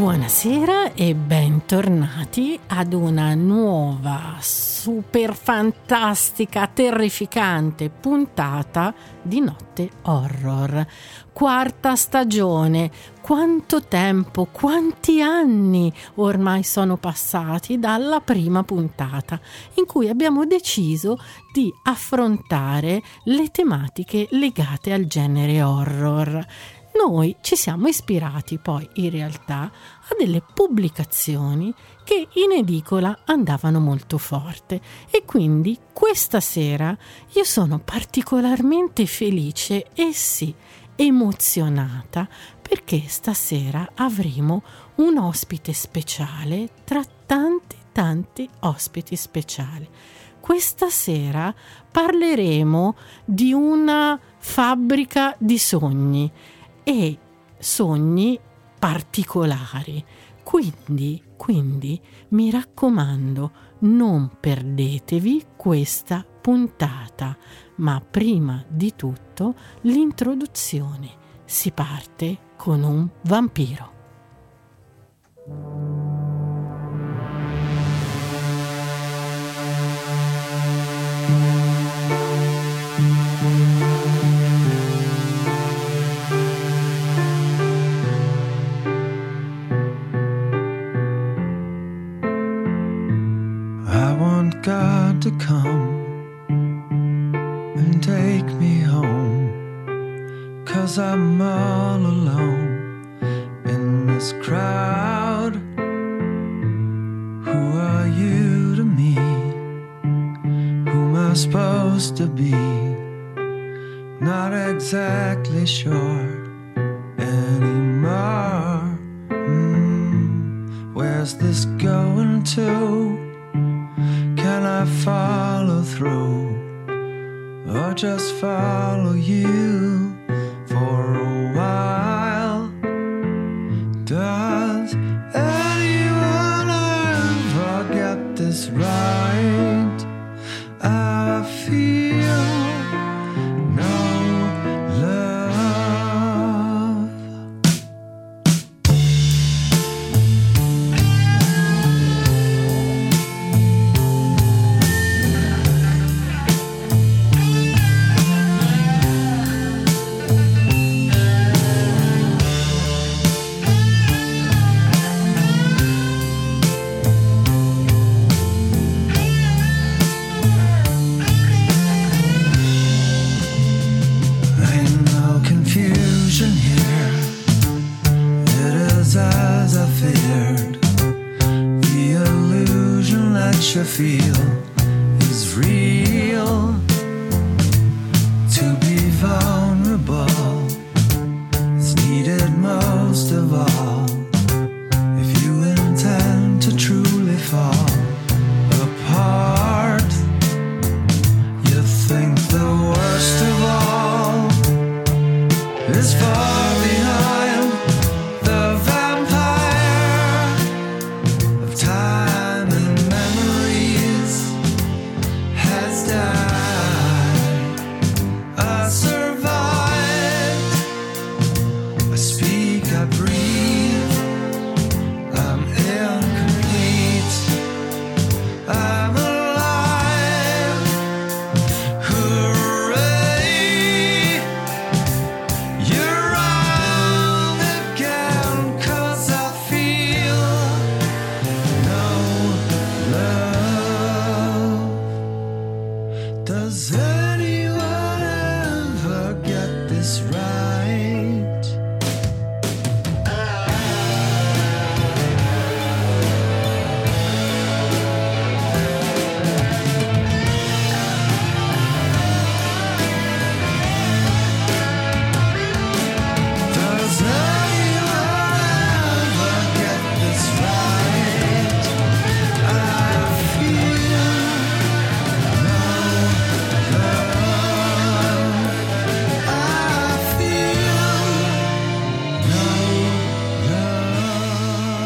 Buonasera e bentornati ad una nuova, super fantastica, terrificante puntata di Notte Horror. Quarta stagione. Quanto tempo, quanti anni ormai sono passati dalla prima puntata in cui abbiamo deciso di affrontare le tematiche legate al genere horror. Noi ci siamo ispirati poi in realtà a delle pubblicazioni che in edicola andavano molto forte e quindi questa sera io sono particolarmente felice e sì, emozionata perché stasera avremo un ospite speciale tra tanti ospiti speciali. Questa sera parleremo di una fabbrica di sogni e sogni particolari. Quindi mi raccomando, non perdetevi questa puntata. Ma prima di tutto l'introduzione. Si parte con un vampiro. God to come and take me home, 'cause I'm all alone in this crowd. Who are you to me? Who am I supposed to be? Not exactly sure anymore. Where's this going to? Can I follow through, or just follow you for a while? Does anyone ever get this right? I feel no love. I feel is real. To be vulnerable is needed most of all if you intend to truly fall apart. You think the worst of all is far behind the vampire of time and memories has died. I survived. I speak, I breathe. I'm incomplete. I'm alive. Hooray! You're wrong again, 'cause I feel no love. Does anyone ever get this right? Does anyone ever get this right? I feel no love. I feel no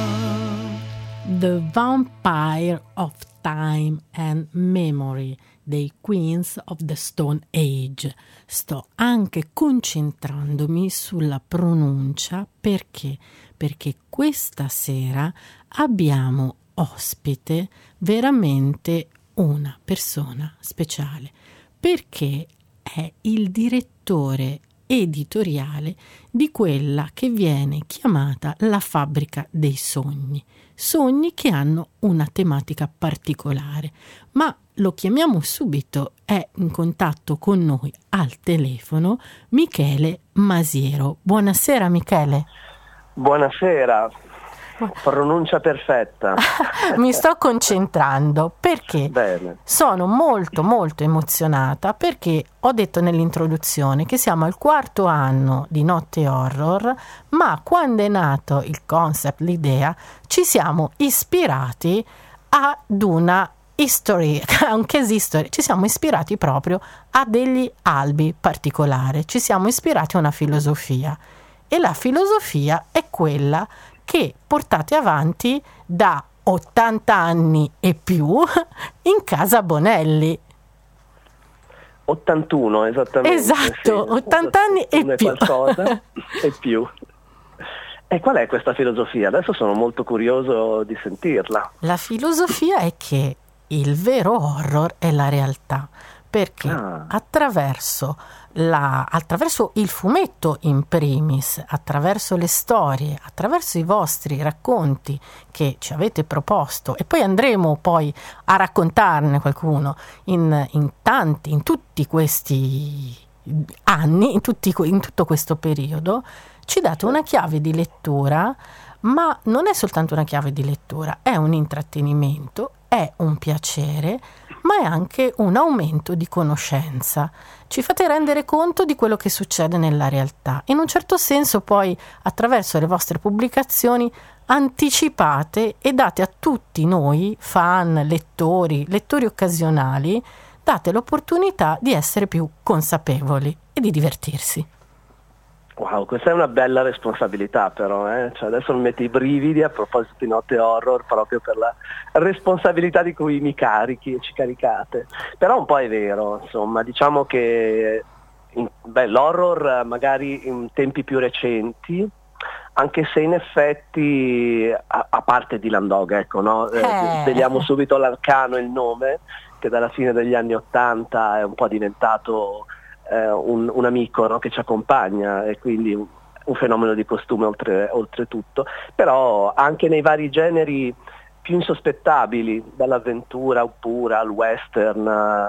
love. The Vampire of Time and Memory dei Queens of the Stone Age. Sto anche concentrandomi sulla pronuncia perché questa sera abbiamo ospite veramente una persona speciale, perché è il direttore editoriale di quella che viene chiamata la fabbrica dei sogni che hanno una tematica particolare, ma lo chiamiamo subito. È in contatto con noi al telefono Michele Masiero. Buonasera Michele. Buonasera. Pronuncia perfetta. Mi sto concentrando perché Bene. Sono molto molto emozionata, perché ho detto nell'introduzione che siamo al 4º anno di Notte Horror, ma quando è nato il concept, l'idea, ci siamo ispirati ad una history, un case history, ci siamo ispirati proprio a degli albi particolari, ci siamo ispirati a una filosofia, e la filosofia è quella che portate avanti da 80 anni e più in casa Bonelli. 81 esattamente. Esatto, sì. 80 anni e più. Qualcosa e più. E qual è questa filosofia? Adesso sono molto curioso di sentirla. La filosofia è che il vero horror è la realtà, perché attraverso il fumetto in primis, attraverso le storie, attraverso i vostri racconti che ci avete proposto, e poi andremo poi a raccontarne qualcuno in tutti questi anni, in tutto questo periodo, ci date una chiave di lettura, ma non è soltanto una chiave di lettura, è un intrattenimento, è un piacere, ma è anche un aumento di conoscenza. Ci fate rendere conto di quello che succede nella realtà. In un certo senso poi, attraverso le vostre pubblicazioni, anticipate e date a tutti noi, fan, lettori occasionali, date l'opportunità di essere più consapevoli e di divertirsi. Wow, questa è una bella responsabilità però, Cioè, adesso mi metti i brividi a proposito di Notte Horror, proprio per la responsabilità di cui mi carichi e ci caricate. Però un po' è vero, insomma, diciamo che l'horror magari in tempi più recenti, anche se in effetti, a parte Dylan Dog, ecco, no? Sveliamo subito l'arcano, il nome, che dalla fine degli anni '80 è un po' diventato un amico, no? Che ci accompagna, e quindi un fenomeno di costume oltretutto. Però anche nei vari generi più insospettabili, dall'avventura oppure al western,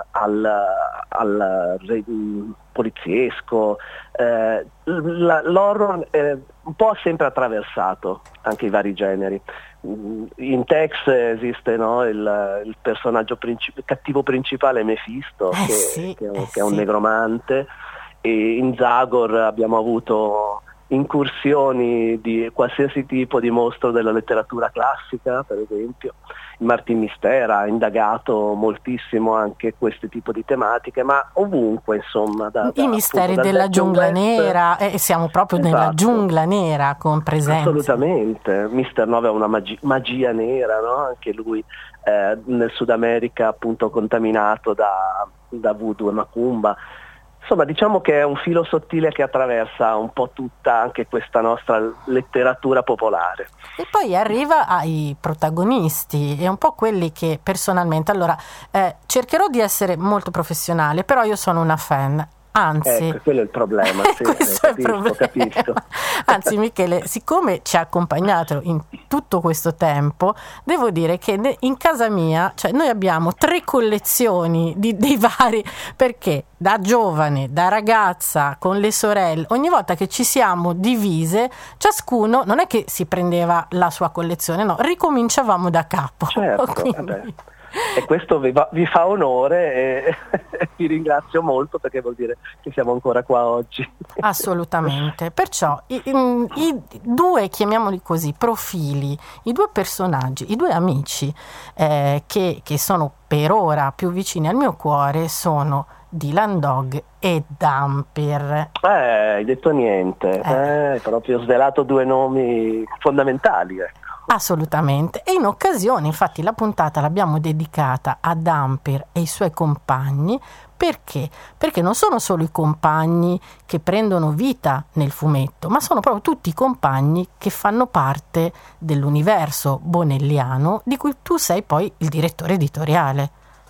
al poliziesco, l'horror un po' ha sempre attraversato anche i vari generi. In Tex esiste, no, il personaggio cattivo principale Mephisto, che è un negromante, e in Zagor abbiamo avuto incursioni di qualsiasi tipo di mostro della letteratura classica, per esempio. Martin Mystère ha indagato moltissimo anche questo tipo di tematiche, ma ovunque, insomma. I misteri della giungla nera, siamo proprio nella giungla nera con presenza. Assolutamente. Mister 9 è una magia nera, no? Anche lui nel Sud America appunto contaminato da voodoo e macumba. Insomma, diciamo che è un filo sottile che attraversa un po' tutta anche questa nostra letteratura popolare. E poi arriva ai protagonisti, e un po' quelli che personalmente, allora, cercherò di essere molto professionale, però io sono una fan. Anzi, ecco, quello è il problema. Sì, capisco. Anzi, Michele, siccome ci ha accompagnato in tutto questo tempo, devo dire che in casa mia, cioè, noi abbiamo 3 collezioni dei vari, perché da giovane, da ragazza, con le sorelle, ogni volta che ci siamo divise, ciascuno non è che si prendeva la sua collezione, no, ricominciavamo da capo. Certo, vabbè. E questo vi fa onore e vi ringrazio molto, perché vuol dire che siamo ancora qua oggi. Assolutamente. Perciò i 2, chiamiamoli così, profili, i 2 personaggi, i 2 amici che sono per ora più vicini al mio cuore sono Dylan Dog e Damper. Hai detto niente, hai proprio svelato 2 nomi fondamentali. Assolutamente, e in occasione, infatti, la puntata l'abbiamo dedicata a Dampir e i suoi compagni. Perché? Perché non sono solo i compagni che prendono vita nel fumetto, ma sono proprio tutti i compagni che fanno parte dell'universo bonelliano di cui tu sei poi il direttore editoriale.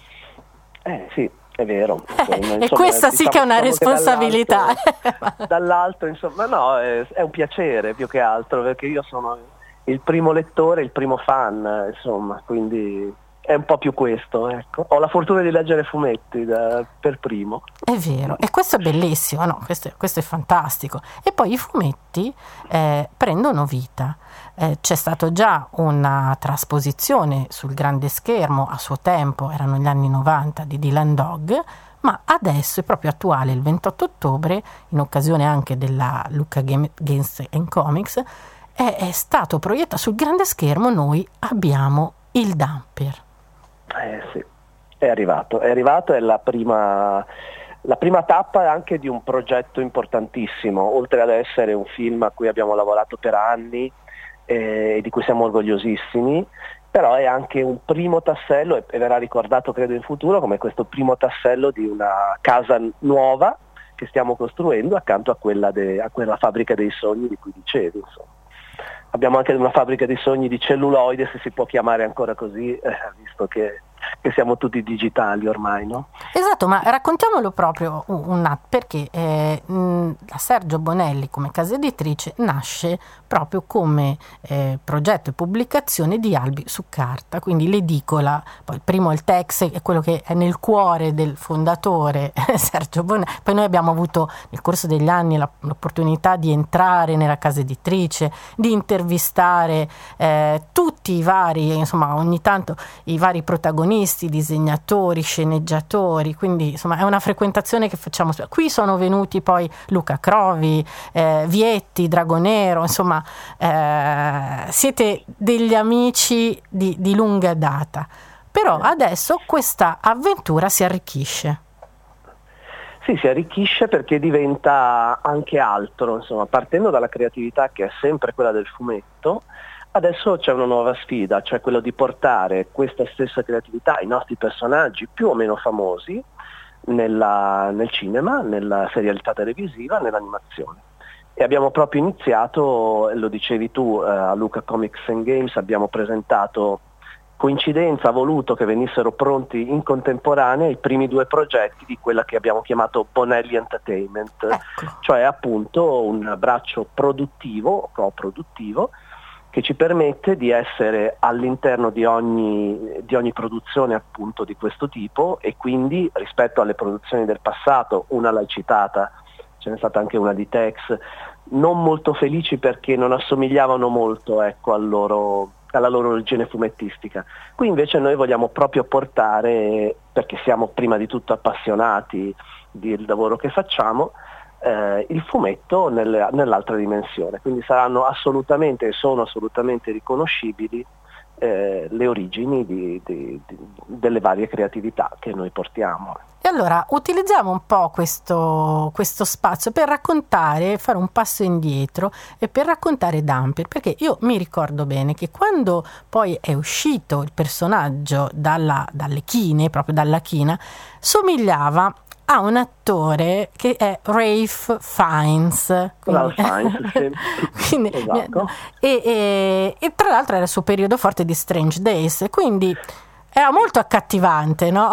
Sì, è vero. E questa sì che è una responsabilità. Dall'altro, insomma, no, è un piacere più che altro, perché io sono il primo lettore, il primo fan, insomma, quindi è un po' più questo, ecco. Ho la fortuna di leggere fumetti per primo. È vero, e questo è bellissimo, no? Questo è fantastico. E poi i fumetti prendono vita. C'è stato già una trasposizione sul grande schermo a suo tempo, erano gli anni 90, di Dylan Dog, ma adesso è proprio attuale, il 28 ottobre, in occasione anche della Lucca Games and Comics, è stato proiettato sul grande schermo. Noi abbiamo il Dampir. Sì, è arrivato, è la prima tappa anche di un progetto importantissimo, oltre ad essere un film a cui abbiamo lavorato per anni e di cui siamo orgogliosissimi, però è anche un primo tassello, e verrà ricordato credo in futuro come questo primo tassello di una casa nuova che stiamo costruendo accanto a quella fabbrica dei sogni di cui dicevi, insomma. Abbiamo anche una fabbrica di sogni di celluloide, se si può chiamare ancora così, visto che siamo tutti digitali ormai, no? Esatto, ma raccontiamolo proprio perché la Sergio Bonelli come casa editrice nasce proprio come progetto e pubblicazione di albi su carta, quindi l'edicola, poi il primo il Tex è quello che è nel cuore del fondatore Sergio Bonelli, poi noi abbiamo avuto nel corso degli anni l'opportunità di entrare nella casa editrice, di intervistare tutti i vari, insomma ogni tanto i vari protagonisti, disegnatori, sceneggiatori, quindi insomma è una frequentazione che facciamo. Qui sono venuti poi Luca Crovi, Vietti, Dragonero, insomma siete degli amici di lunga data, però adesso questa avventura si arricchisce. Sì, si arricchisce perché diventa anche altro, insomma, partendo dalla creatività che è sempre quella del fumetto. Adesso c'è una nuova sfida, cioè quello di portare questa stessa creatività, i nostri personaggi più o meno famosi, nel cinema, nella serialità televisiva, nell'animazione. E abbiamo proprio iniziato, lo dicevi tu, a Lucca Comics and Games abbiamo presentato, coincidenza, ha voluto che venissero pronti in contemporanea i primi due progetti di quella che abbiamo chiamato Bonelli Entertainment, ecco. Cioè appunto un braccio produttivo, coproduttivo, che ci permette di essere all'interno di ogni produzione appunto di questo tipo, e quindi rispetto alle produzioni del passato, una l'hai citata, ce n'è stata anche una di Tex, non molto felici perché non assomigliavano molto, ecco, alla loro origine fumettistica. Qui invece noi vogliamo proprio portare, perché siamo prima di tutto appassionati del lavoro che facciamo, il fumetto nell'altra dimensione, quindi saranno assolutamente e sono assolutamente riconoscibili le origini delle varie creatività che noi portiamo. E allora utilizziamo un po' questo spazio per raccontare, fare un passo indietro e per raccontare Dampir, perché io mi ricordo bene che quando poi è uscito il personaggio dalle chine, proprio dalla china, somigliava a un attore che è Ralph Fiennes. Quindi, esatto. E tra l'altro era il suo periodo forte di Strange Days, quindi era molto accattivante, no?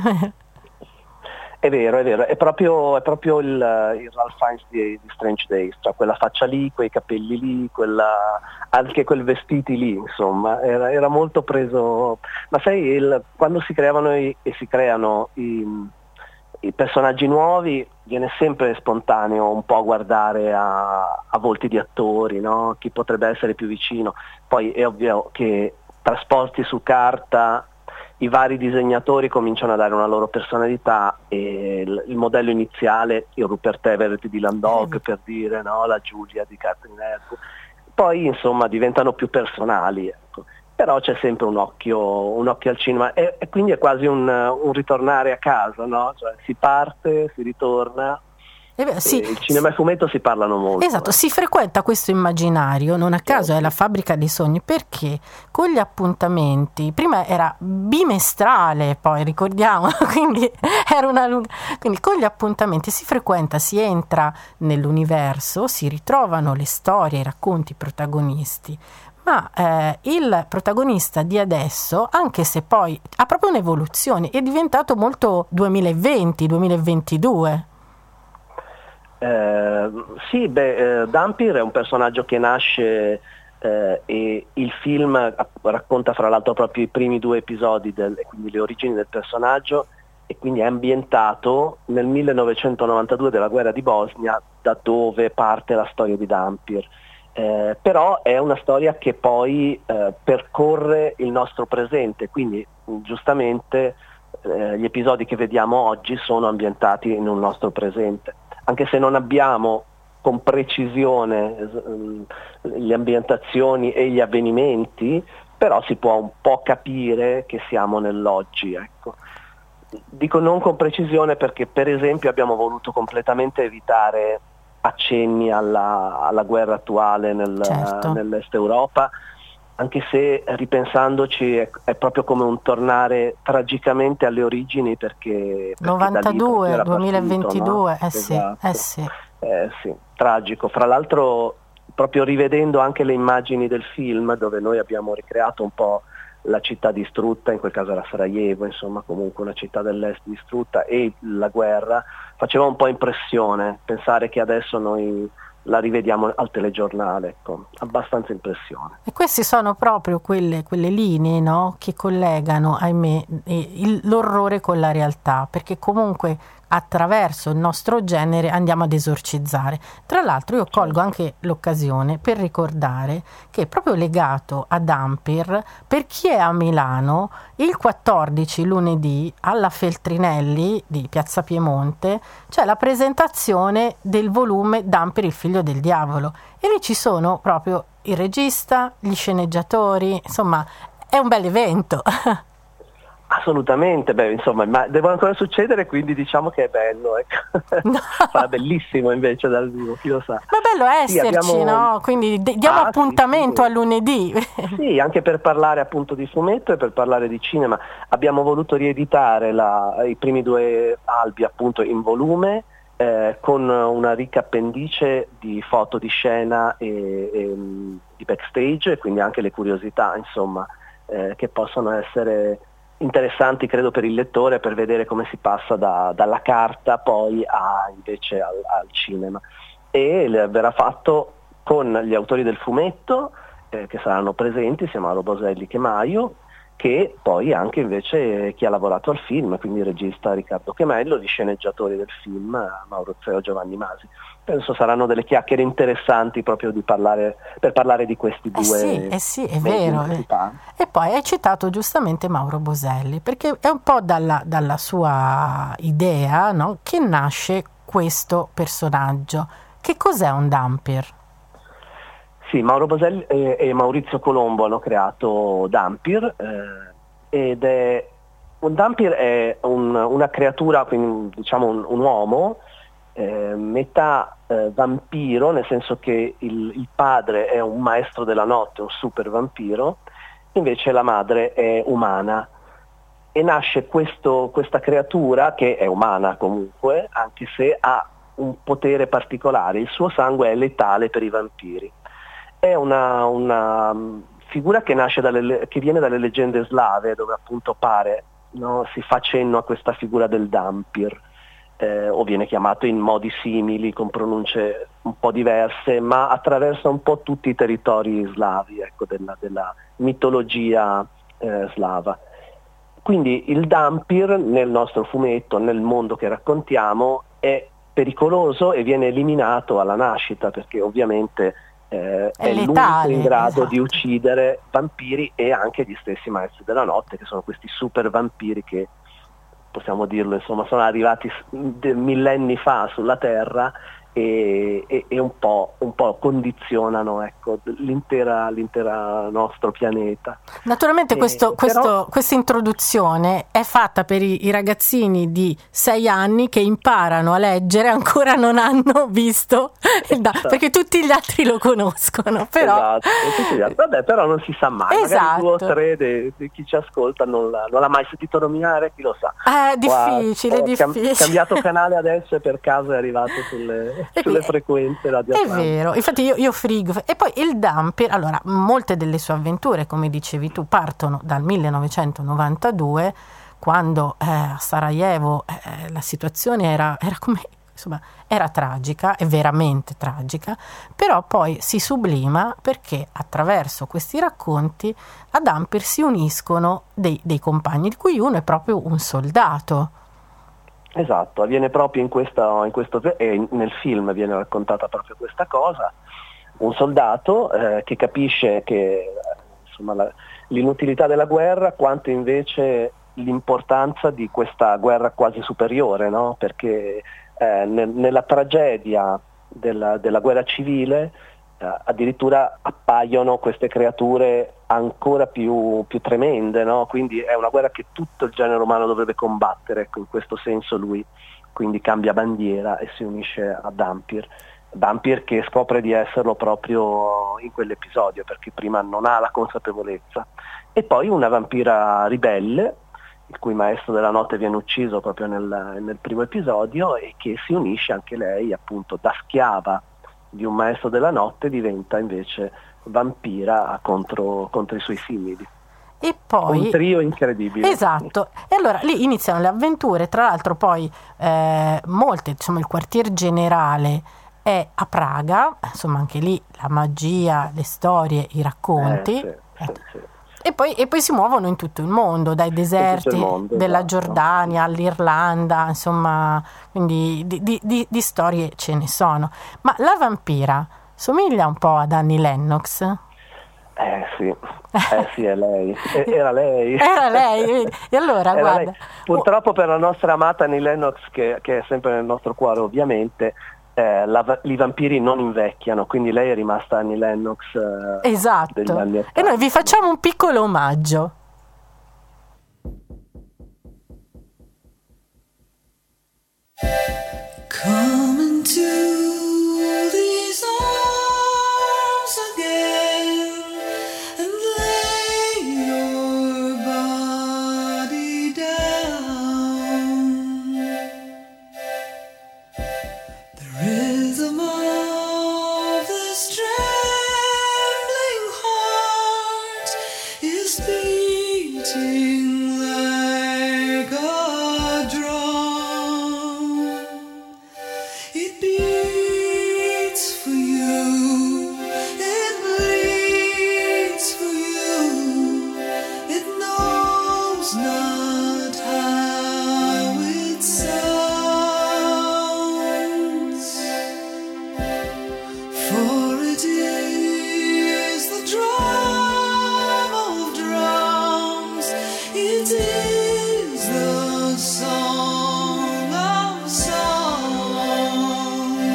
È vero, è proprio il Ralph Fiennes di Strange Days, cioè quella faccia lì, quei capelli lì, anche quel vestiti lì, insomma, era molto preso. Ma sai, quando si creavano e si creano i personaggi nuovi, viene sempre spontaneo un po' guardare a volti di attori, no? Chi potrebbe essere più vicino. Poi è ovvio che trasposti su carta i vari disegnatori cominciano a dare una loro personalità, e il modello iniziale, il Rupert Everett di Dylan Dog, per dire, no? La Giulia di Catherine Hepburn, poi insomma diventano più personali, ecco. Però c'è sempre un occhio al cinema, e quindi è quasi un ritornare a casa, no? Cioè si parte, si ritorna, Il cinema e il fumetto si parlano molto. Esatto, si frequenta questo immaginario, non a caso è la fabbrica dei sogni, perché con gli appuntamenti, prima era bimestrale, poi ricordiamo, quindi era quindi con gli appuntamenti si frequenta, si entra nell'universo, si ritrovano le storie, i racconti, i protagonisti. Ma il protagonista di adesso, anche se poi ha proprio un'evoluzione, è diventato molto 2020-2022. Dhampir è un personaggio che nasce e il film racconta fra l'altro proprio i primi 2 episodi, quindi le origini del personaggio, e quindi è ambientato nel 1992 della guerra di Bosnia, da dove parte la storia di Dhampir. Però è una storia che poi percorre il nostro presente, quindi giustamente gli episodi che vediamo oggi sono ambientati in un nostro presente, anche se non abbiamo con precisione le ambientazioni e gli avvenimenti, però si può un po' capire che siamo nell'oggi, ecco. Dico non con precisione perché per esempio abbiamo voluto completamente evitare accenni alla guerra attuale nell'est Europa, anche se ripensandoci è proprio come un tornare tragicamente alle origini, perché 92, 2022, partito, no? sì. Sì, tragico. Fra l'altro proprio rivedendo anche le immagini del film, dove noi abbiamo ricreato un po' la città distrutta, in quel caso era Sarajevo, insomma comunque una città dell'est distrutta, e la guerra, faceva un po' impressione pensare che adesso noi la rivediamo al telegiornale, ecco, abbastanza impressione. E queste sono proprio quelle linee, no, che collegano, ahimè, l'orrore con la realtà, perché comunque attraverso il nostro genere andiamo ad esorcizzare. Tra l'altro io colgo anche l'occasione per ricordare che proprio legato a Dhampir, per chi è a Milano, il 14 lunedì alla Feltrinelli di Piazza Piemonte c'è la presentazione del volume Dhampir, il figlio del diavolo, e lì ci sono proprio il regista, gli sceneggiatori, insomma è un bel evento. Assolutamente, insomma, ma devono ancora succedere, quindi diciamo che è bello, ecco. No. Sarà bellissimo invece dal vivo, chi lo sa. Ma è bello esserci, no? Quindi diamo appuntamento a lunedì. Sì, anche per parlare appunto di fumetto e per parlare di cinema. Abbiamo voluto rieditare i primi 2 albi appunto in volume, con una ricca appendice di foto di scena e di backstage, e quindi anche le curiosità, insomma, che possono essere interessanti credo per il lettore, per vedere come si passa dalla carta poi invece al cinema, e verrà fatto con gli autori del fumetto che saranno presenti, sia Mauro Boselli che Maio, che poi anche invece chi ha lavorato al film, quindi il regista Riccardo Chemello, gli sceneggiatori del film Mauro Zeo e Giovanni Masi. Penso saranno delle chiacchiere interessanti proprio per parlare di questi due. Sì, è vero. E poi hai citato giustamente Mauro Boselli, perché è un po' dalla sua idea, no, che nasce questo personaggio. Che cos'è un Dhampir? Sì, Mauro Boselli e Maurizio Colombo hanno creato Dhampir, ed un Dhampir è una creatura, quindi diciamo un uomo, metà vampiro, nel senso che il padre è un maestro della notte, un super vampiro, invece la madre è umana, e nasce questa creatura che è umana comunque, anche se ha un potere particolare, il suo sangue è letale per i vampiri. È una figura che che viene dalle leggende slave, dove appunto si fa cenno a questa figura del Dhampir, o viene chiamato in modi simili, con pronunce un po' diverse, ma attraversa un po' tutti i territori slavi, ecco, della mitologia slava. Quindi il Dhampir nel nostro fumetto, nel mondo che raccontiamo, è pericoloso e viene eliminato alla nascita, perché ovviamente è l'unico in grado di uccidere vampiri e anche gli stessi maestri della notte, che sono questi super vampiri che, possiamo dirlo, insomma, sono arrivati millenni fa sulla Terra e un po' condizionano, ecco, l'intera nostro pianeta. Naturalmente questa introduzione è fatta per i ragazzini di 6 anni che imparano a leggere, ancora non hanno visto perché tutti gli altri lo conoscono, però esatto. Vabbè, però non si sa mai, magari 2 o 3 di chi ci ascolta non l'ha mai sentito nominare, chi lo sa. È difficile, difficile. Cambiato canale adesso e per caso è arrivato sulle frequenze radioatlantiche. È vero, infatti io frigo. E poi il Dhampir, allora, molte delle sue avventure, come dicevi tu, partono dal 1992, quando a Sarajevo la situazione era come, insomma, era tragica, è veramente tragica, però poi si sublima perché attraverso questi racconti a Dhampir si uniscono dei compagni, di cui uno è proprio un soldato. Esatto, avviene proprio in questo e nel film viene raccontata proprio questa cosa, un soldato che capisce che insomma l'inutilità della guerra, quanto invece l'importanza di questa guerra quasi superiore, no? Perché nella tragedia della guerra civile addirittura appaiono queste creature ancora più tremende, no? Quindi è una guerra che tutto il genere umano dovrebbe combattere, ecco, in questo senso lui quindi cambia bandiera e si unisce a Dhampir che scopre di esserlo proprio in quell'episodio, perché prima non ha la consapevolezza. E poi una vampira ribelle, il cui maestro della notte viene ucciso proprio nel primo episodio, e che si unisce anche lei, appunto, da schiava di un maestro della notte diventa invece vampira contro i suoi simili. E poi un trio incredibile. Esatto. E allora lì iniziano le avventure, tra l'altro poi molte, insomma, il quartier generale è a Praga, insomma anche lì la magia, le storie, i racconti. Sì. E poi si muovono in tutto il mondo, dai deserti della esatto. Giordania all'Irlanda, insomma, quindi di storie ce ne sono. Ma la vampira somiglia un po' ad Annie Lennox? Sì, è lei. Era lei. Era lei. E allora, era guarda. Lei. Purtroppo per la nostra amata Annie Lennox, che è sempre nel nostro cuore ovviamente, i vampiri non invecchiano, quindi lei è rimasta Annie Lennox esatto. degli anni 80. E noi vi facciamo un piccolo omaggio. Come into these arms again and lay your body down. The rhythm of this trembling heart is beating like a drum. It beats for you, it bleeds for you, it knows not how it sounds, for it is the drum of drums, it is the song of songs.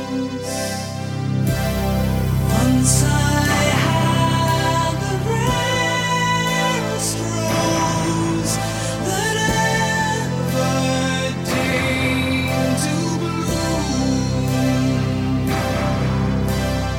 Once I had the rarest rose that ever deigned to bloom.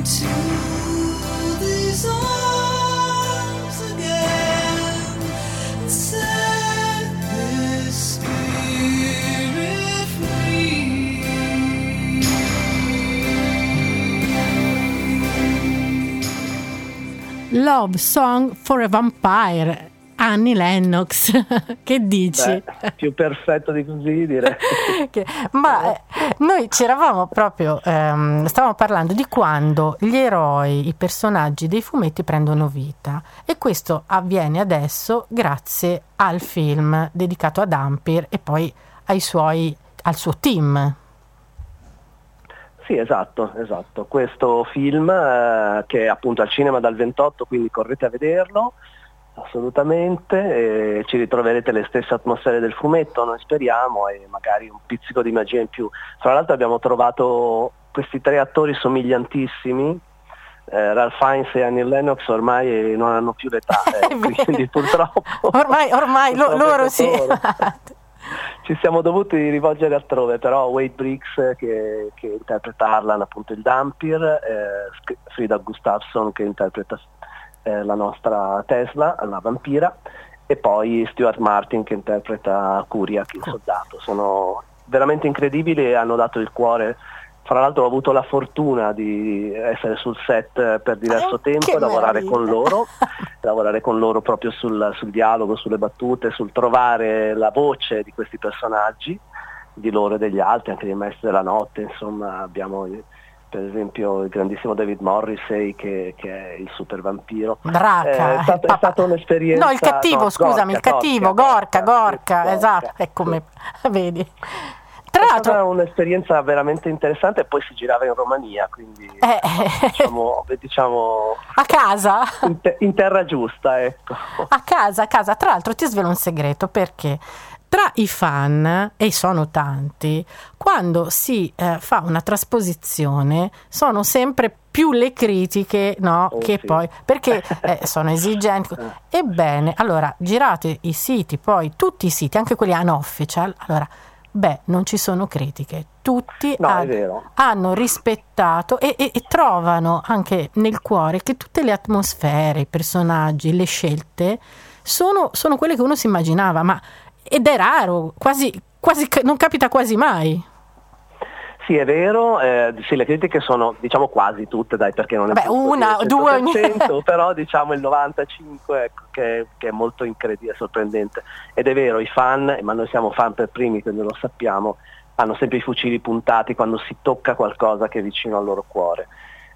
Love Song for a Vampire, Annie Lennox. Che dici? Più perfetto di così, direi. Noi ci eravamo proprio stavamo parlando di quando gli eroi, i personaggi dei fumetti prendono vita, e questo avviene adesso grazie al film dedicato a Dhampir e poi al suo team. Sì, esatto. Questo film che è appunto al cinema dal 28, quindi correte a vederlo, assolutamente, e ci ritroverete le stesse atmosfere del fumetto, noi speriamo, e magari un pizzico di magia in più. Tra l'altro abbiamo trovato questi 3 attori somigliantissimi, Ralph Fiennes e Annie Lennox ormai non hanno più l'età, quindi purtroppo ormai loro sì. Ci siamo dovuti rivolgere altrove, però Wade Briggs che interpreta Arlan, appunto il Dhampir, Frida Gustafsson che interpreta la nostra Tesla, la vampira, e poi Stuart Martin che interpreta Kuriak, il soldato. Sono veramente incredibili e hanno dato il cuore. Fra l'altro ho avuto la fortuna di essere sul set per diverso tempo e lavorare con loro proprio sul dialogo, sulle battute, sul trovare la voce di questi personaggi, di loro e degli altri, anche dei Maestri della Notte. Insomma, abbiamo per esempio il grandissimo David Morrissey che è il super vampiro. È stata un'esperienza. No, il cattivo, scusami, il cattivo, Gorka, esatto, è come vedi. È stata un'esperienza veramente interessante, e poi si girava in Romania, quindi diciamo a casa, in terra giusta, ecco. A casa. Tra l'altro ti svelo un segreto, perché tra i fan, e sono tanti, quando si fa una trasposizione sono sempre più le critiche, no? Che sì. Poi perché sono esigenti. Ebbene, allora girate i siti, poi tutti i siti, anche quelli unofficial, allora non ci sono critiche, tutti hanno rispettato e trovano anche nel cuore che tutte le atmosfere, i personaggi, le scelte sono quelle che uno si immaginava, ed è raro, quasi non capita quasi mai. Sì, è vero, sì, le critiche sono, diciamo, quasi tutte, dai, perché non è una, due, però diciamo il 95%, ecco, che è molto incredibile, sorprendente. Ed è vero, i fan, ma noi siamo fan per primi, quindi lo sappiamo, hanno sempre i fucili puntati quando si tocca qualcosa che è vicino al loro cuore.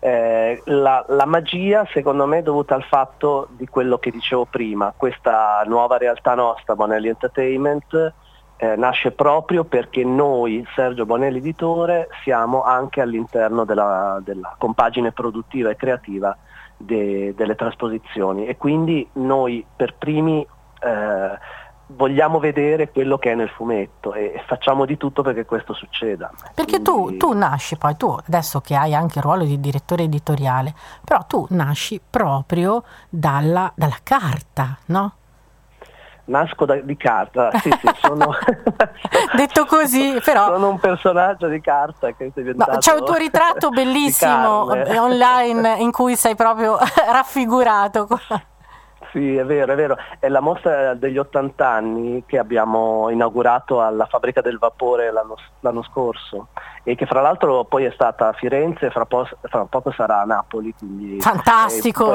La magia, secondo me, è dovuta al fatto di quello che dicevo prima, questa nuova realtà nostra, Bonelli Entertainment, nasce proprio perché noi, Sergio Bonelli editore, siamo anche all'interno della compagine produttiva e creativa delle trasposizioni, e quindi noi per primi vogliamo vedere quello che è nel fumetto e facciamo di tutto perché questo succeda. Perché quindi tu nasci, poi tu adesso che hai anche il ruolo di direttore editoriale, però tu nasci proprio dalla carta, no? Nasco di carta, sì, sono detto così, però sono un personaggio di carta che è diventato. No, c'è un tuo ritratto bellissimo online in cui sei proprio raffigurato. Sì, è vero, è la mostra degli 80 anni che abbiamo inaugurato alla Fabbrica del Vapore l'anno scorso, e che fra l'altro poi è stata a Firenze, fra poco sarà a Napoli, quindi fantastico.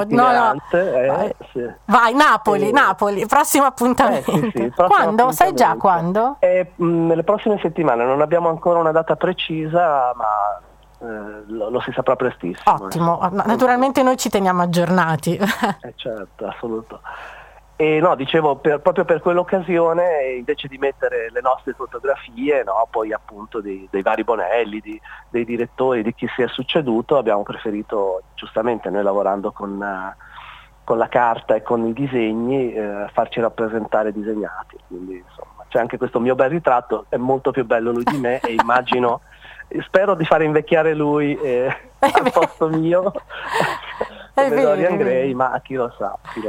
Vai, Napoli, prossimo appuntamento. Sì, quando? Sai già quando? Nelle prossime settimane, non abbiamo ancora una data precisa, ma lo si saprà prestissimo. Ottimo, naturalmente noi ci teniamo aggiornati. Certo, assoluto. E no, dicevo, proprio per quell'occasione, invece di mettere le nostre fotografie, no, poi appunto dei vari Bonelli, dei direttori, di chi si è succeduto, abbiamo preferito, giustamente noi lavorando con la carta e con i disegni, farci rappresentare disegnati. Quindi insomma c'è anche questo mio bel ritratto, è molto più bello lui di me, e immagino, spero di fare invecchiare lui al posto mio come Dorian Gray, ma chi lo sa.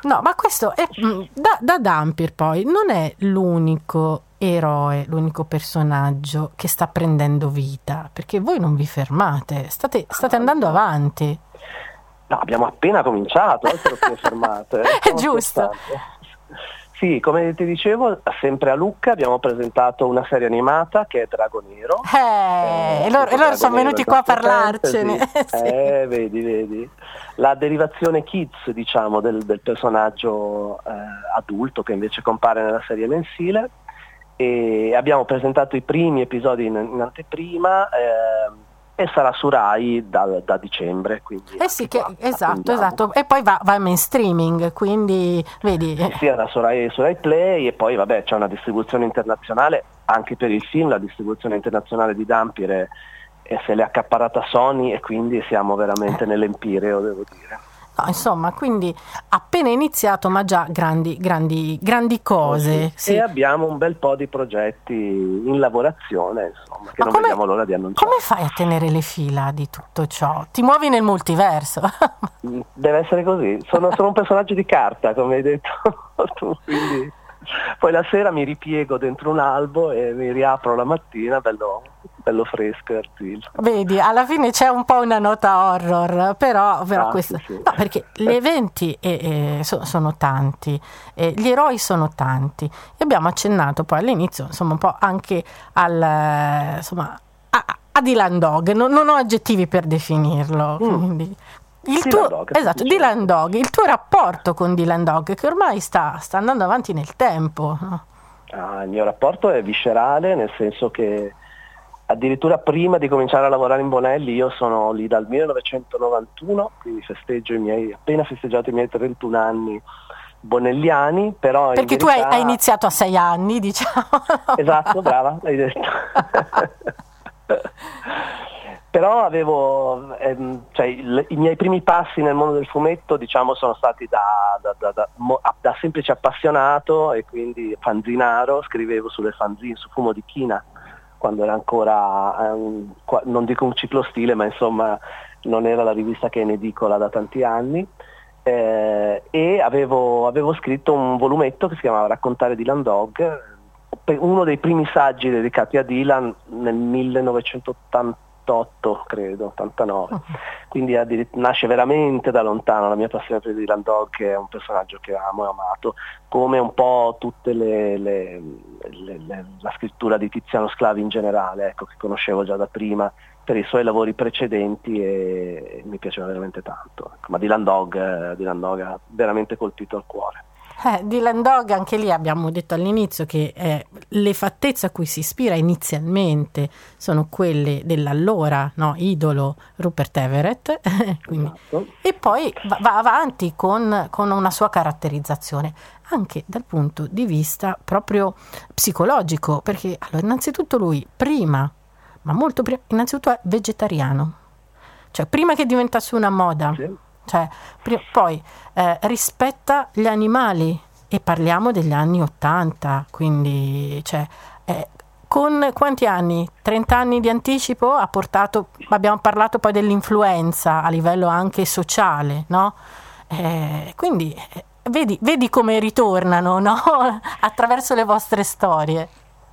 No, ma questo è da Dampir poi non è l'unico eroe, l'unico personaggio che sta prendendo vita, perché voi non vi fermate, state andando avanti. No, abbiamo appena cominciato, non si è fermate. È giusto. Sì, come ti dicevo, sempre a Lucca abbiamo presentato una serie animata che è Drago Nero. E loro sono venuti qua a parlarcene. Sì. Vedi. La derivazione kids, diciamo, del personaggio adulto che invece compare nella serie mensile. E abbiamo presentato i primi episodi in anteprima e sarà su Rai da dicembre, quindi sì, esatto, e poi va in mainstreaming, quindi vedi sì, era su Rai Play, e poi vabbè c'è una distribuzione internazionale anche per il film. La distribuzione internazionale di Dampir e se l'è accaparrata Sony, e quindi siamo veramente nell'empireo, devo dire. No, insomma, quindi appena iniziato, ma già grandi cose. Sì. E abbiamo un bel po' di progetti in lavorazione, insomma, che non vediamo l'ora di annunciare. Come fai a tenere le fila di tutto ciò? Ti muovi nel multiverso? Deve essere così. Sono un personaggio di carta, come hai detto tu, quindi poi la sera mi ripiego dentro un albo e mi riapro la mattina, bello fresco e arzillo. Vedi, alla fine c'è un po' una nota horror, però questo sì. No, perché gli eventi sono tanti, gli eroi sono tanti, e abbiamo accennato poi all'inizio, insomma, un po' anche a Dylan Dog. Non ho aggettivi per definirlo, quindi Dylan Dog, il tuo rapporto con Dylan Dog, che ormai sta andando avanti nel tempo, no? Il mio rapporto è viscerale, nel senso che addirittura prima di cominciare a lavorare in Bonelli io sono lì dal 1991, quindi appena festeggiato i miei 31 anni bonelliani, però perché tu hai iniziato a 6 anni, diciamo. Esatto, brava, l'hai detto. Però avevo i miei primi passi nel mondo del fumetto, diciamo, sono stati da semplice appassionato, e quindi fanzinaro. Scrivevo sulle fanzine, su Fumo di China, quando era ancora non dico un ciclostile, ma insomma non era la rivista che è in edicola da tanti anni, e avevo scritto un volumetto che si chiamava Raccontare Dylan Dog, uno dei primi saggi dedicati a Dylan nel 1988, credo, 89. Quindi nasce veramente da lontano la mia passione per Dylan Dog, che è un personaggio che amo e amato, come un po' tutte la scrittura di Tiziano Sclavi in generale, ecco, che conoscevo già da prima per i suoi lavori precedenti, e mi piaceva veramente tanto. Ma Dylan Dog ha veramente colpito al cuore. Dylan Dog, anche lì abbiamo detto all'inizio che le fattezze a cui si ispira inizialmente sono quelle dell'allora idolo Rupert Everett, quindi, esatto. E poi va avanti con una sua caratterizzazione anche dal punto di vista proprio psicologico, perché allora innanzitutto lui molto prima, innanzitutto è vegetariano, cioè prima che diventasse una moda. Sì. Cioè, poi rispetta gli animali, e parliamo degli anni 80, quindi con quanti anni? 30 anni di anticipo abbiamo parlato poi dell'influenza a livello anche sociale, no? Quindi vedi come ritornano, no? Attraverso le vostre storie.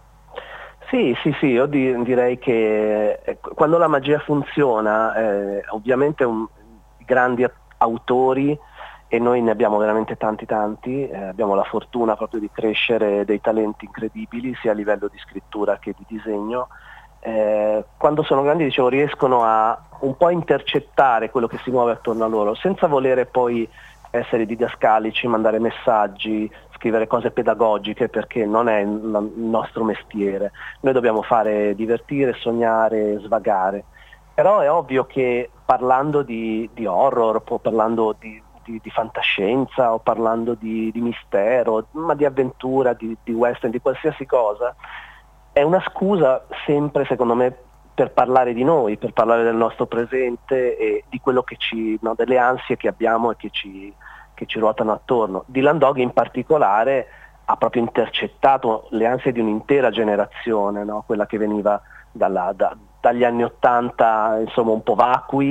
Sì, io direi che quando la magia funziona, ovviamente grandi autori, e noi ne abbiamo veramente tanti, abbiamo la fortuna proprio di crescere dei talenti incredibili sia a livello di scrittura che di disegno. Quando sono grandi, dicevo, riescono a un po' intercettare quello che si muove attorno a loro, senza volere poi essere didascalici, mandare messaggi, scrivere cose pedagogiche, perché non è il nostro mestiere. Noi dobbiamo fare divertire, sognare, svagare. Però è ovvio che parlando di horror, o parlando di fantascienza, o parlando di mistero, ma di avventura, di western, di qualsiasi cosa, è una scusa sempre, secondo me, per parlare di noi, per parlare del nostro presente e di quello che delle ansie che abbiamo e che ci ruotano attorno. Dylan Dog in particolare ha proprio intercettato le ansie di un'intera generazione, no? Quella che veniva dagli anni 80, insomma, un po' vacui,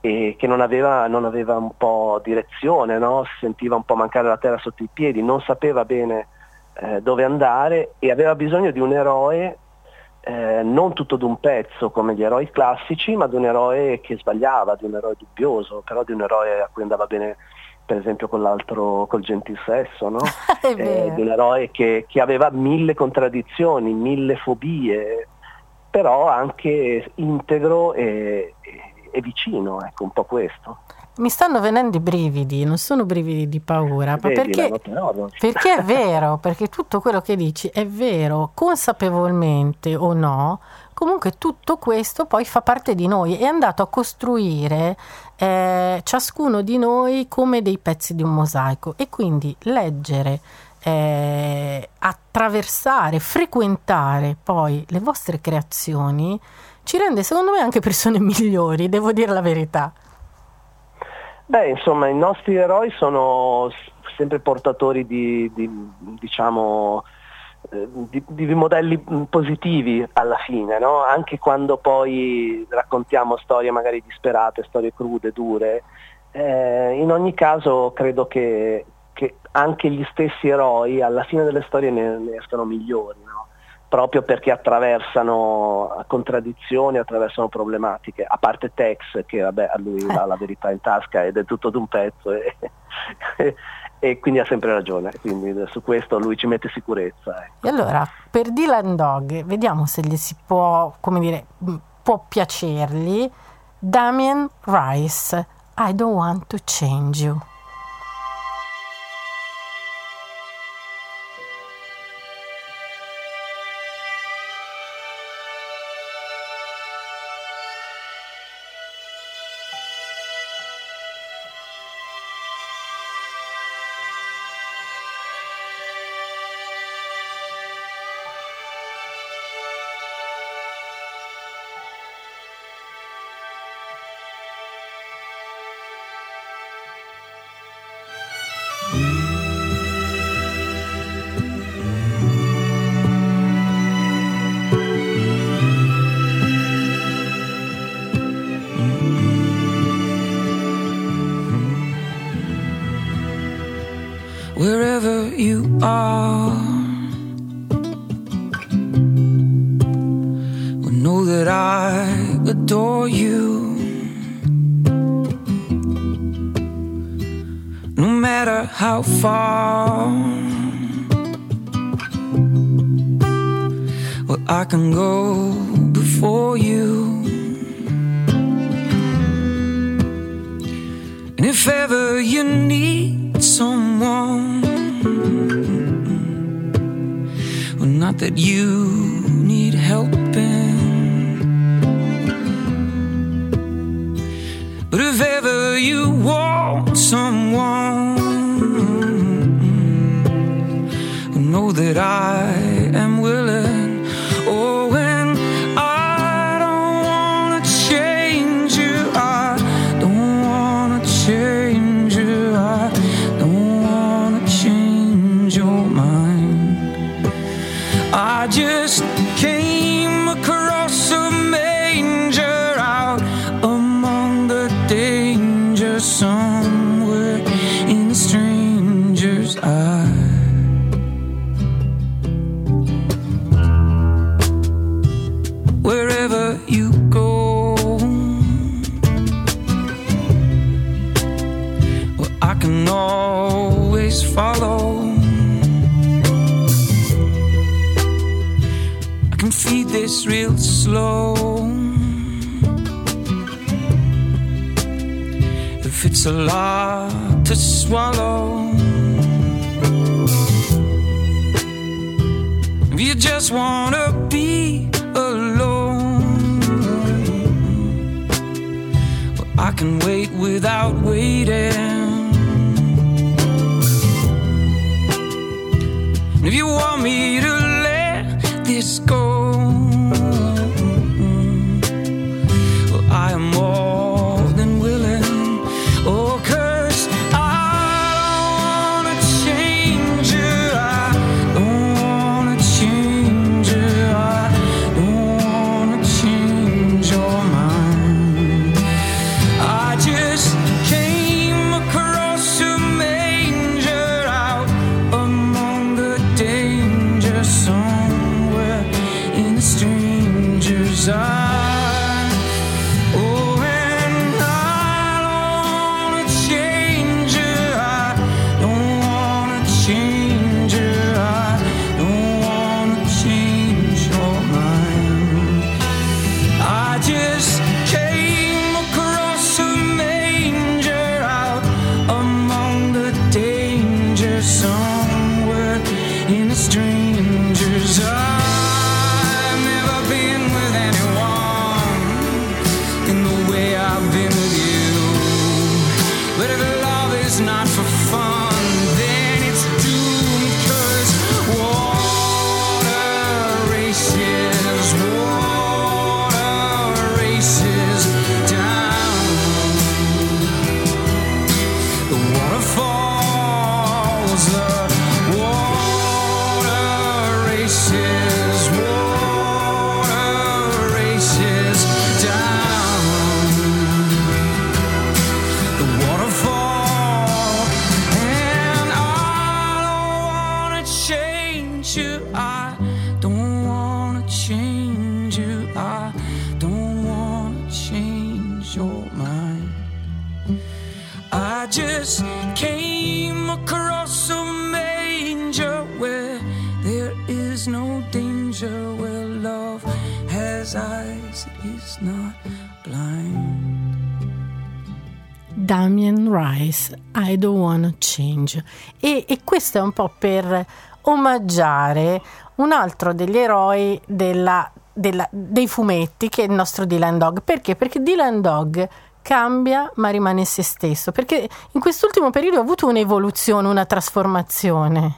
e che non aveva un po' direzione, no? Si sentiva un po' mancare la terra sotto i piedi, non sapeva bene dove andare e aveva bisogno di un eroe, non tutto d'un pezzo come gli eroi classici, ma di un eroe che sbagliava, di un eroe dubbioso, però di un eroe a cui andava bene per esempio col gentil sesso, no? Di un eroe che aveva 1000 contraddizioni, 1000 fobie, però anche integro e vicino, ecco, un po' questo. Mi stanno venendo i brividi, non sono brividi di paura, ma perché è vero, perché tutto quello che dici è vero, consapevolmente o no, comunque tutto questo poi fa parte di noi, è andato a costruire ciascuno di noi come dei pezzi di un mosaico, e quindi leggere, attraversare, frequentare poi le vostre creazioni ci rende secondo me anche persone migliori, devo dire la verità. Beh, insomma, i nostri eroi sono sempre portatori di modelli positivi alla fine, no? Anche quando poi raccontiamo storie magari disperate, storie crude, dure, in ogni caso credo che anche gli stessi eroi alla fine delle storie ne escono migliori, no? Proprio perché attraversano contraddizioni, attraversano problematiche, a parte Tex che vabbè, a lui ha la verità in tasca ed è tutto d'un pezzo e quindi ha sempre ragione, quindi su questo lui ci mette sicurezza. Ecco. E allora, per Dylan Dog, vediamo se gli si può, come dire, può piacergli, Damien Rice, I Don't Want to Change You. Wherever you are, well, know that I adore you. No matter how far, well, I can go before you. And if ever you need someone, well, not that you need helping, but if ever you want someone, well, know that I am willing. Oh, and I don't wanna change you, I don't wanna change you, I don't wanna change your mind. I just came across a manger out among the dangers, somewhere in a stranger's eye. Wherever you go, well, I can always follow. I can feed this real slow. If it's a lot to swallow, if you just wanna be alone, well, I can wait without waiting. If you want me to let this go, well, I am more than willing. Oh, 'cause I don't wanna change you, I don't wanna change you, I don't wanna change your mind. I mind. I just came across a manger where there is no danger, where love has eyes, it is not blind. Damien Rice, I Don't Wanna Change. E questo è un po' per omaggiare un altro degli eroi dei fumetti, che è il nostro Dylan Dog. Perché? Perché Dylan Dog cambia ma rimane se stesso, perché in quest'ultimo periodo ha avuto un'evoluzione, una trasformazione.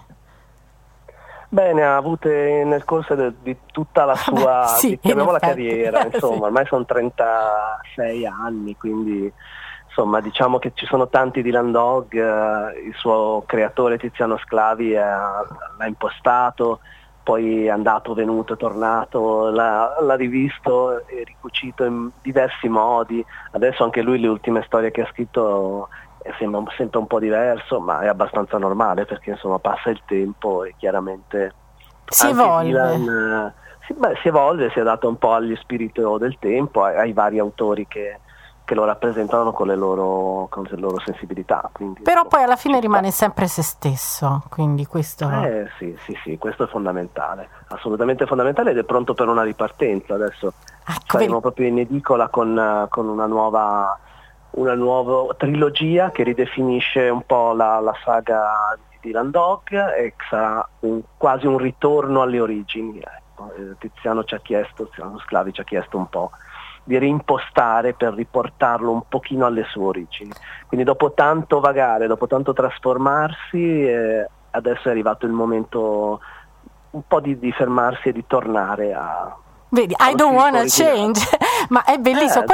Bene, ha avute nel corso di tutta la sua, sì, chiamiamola carriera, insomma, sì. Ormai sono 36 anni, quindi insomma diciamo che ci sono tanti Dylan Dog, il suo creatore Tiziano Sclavi l'ha impostato, poi è andato, venuto, tornato, l'ha rivisto e ricucito in diversi modi. Adesso anche lui le ultime storie che ha scritto sembra sempre un po' diverso, ma è abbastanza normale perché insomma passa il tempo e chiaramente si anche evolve. Dylan, si evolve, si adatta un po' agli spiriti del tempo, ai vari autori che lo rappresentano con le loro sensibilità. Quindi, però insomma, poi alla fine rimane sempre se stesso, quindi questo sì, questo è fondamentale, assolutamente fondamentale, ed è pronto per una ripartenza. Adesso saremo proprio in edicola con una nuova trilogia che ridefinisce un po' la saga di Dylan Dog, e sarà quasi un ritorno alle origini. Tiziano Sclavi ci ha chiesto un po' di reimpostare per riportarlo un pochino alle sue origini. Quindi dopo tanto vagare, dopo tanto trasformarsi, adesso è arrivato il momento un po' di fermarsi e di tornare a... Vedi, I Don't Wanna Change, ma è bellissimo,